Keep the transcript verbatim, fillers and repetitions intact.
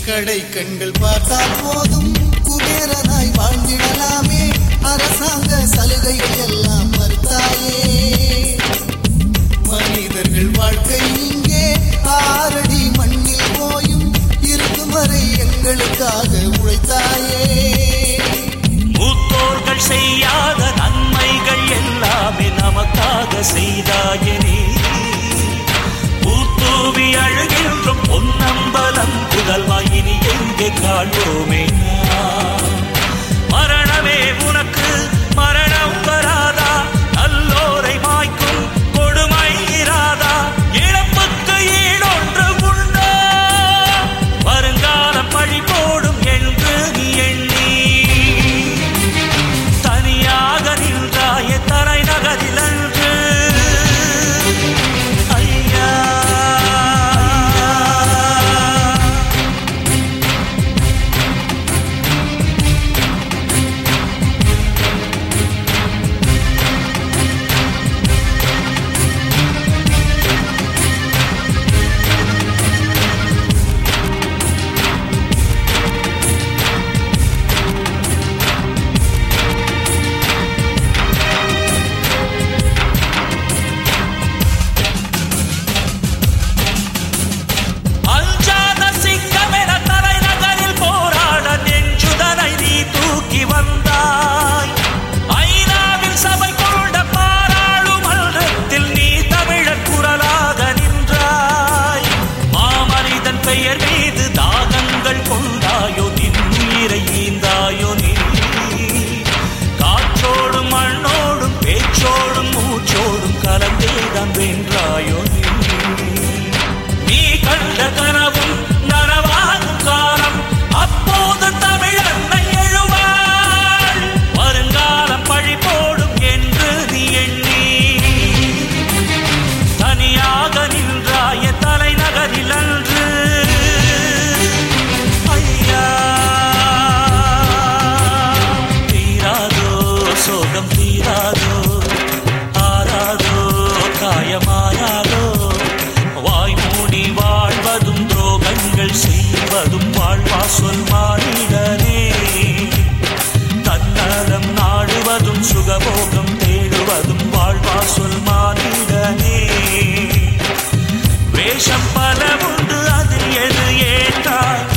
கடை கண்கள் பார்த்தால் போதும் குபேரனாய் வாழ்ந்திடலாமே. அரசாங்க சலுகைகள் எல்லாம் மறுத்தாயே. மனிதர்கள் வாழ்க்கை இங்கே ஆறடி மண்ணில் போயும் இருக்கும் வரை எங்களுக்காக உழைத்தாயே. மூத்தோர்கள் செய்யாத நன்மைகள் எல்லாமே நமக்காக செய்தாயனே. பூத்தூவி அழுகின்றும் பொன்னம்பலம் புகழ்வாய் இனி எங்கே காண்போமே. மரணமே உனக்கு மரணம் வராதா? நல்லோரை மாய்க்கும் கொடுமை இராதா? இழப்புக்கு ஈடொன்று உண்டா? வருங்காலம் பழி போடும் என்று நீ எண்ணி தனியாக நின்றாய தலைநகரில் அன்று. ஐயா வென்றாயோ நீ கண்ட கனவும் நனவாகும் காலம். அப்போது தமிழ் அன்னை எழுவாள். வருங்காலம் பழி போடும் என்று நீ எண்ணி தனியாக நின்றாய தலைநகரில் அன்று. ஐயா தீராதோ சோகம் தீராதோ காயமாயாதோ? வாய் மூடி வாழ்வதும் துரோகங்கள் செய்வதும் வாழ்வா சொல் மானிடனே. தன்னலம் நாடுவதும் சுகபோகம் தேடுவதும் வாழ்வா சொல் மானிடனே. வேஷம் பல உண்டு அதில் எது ஏற்றாய்?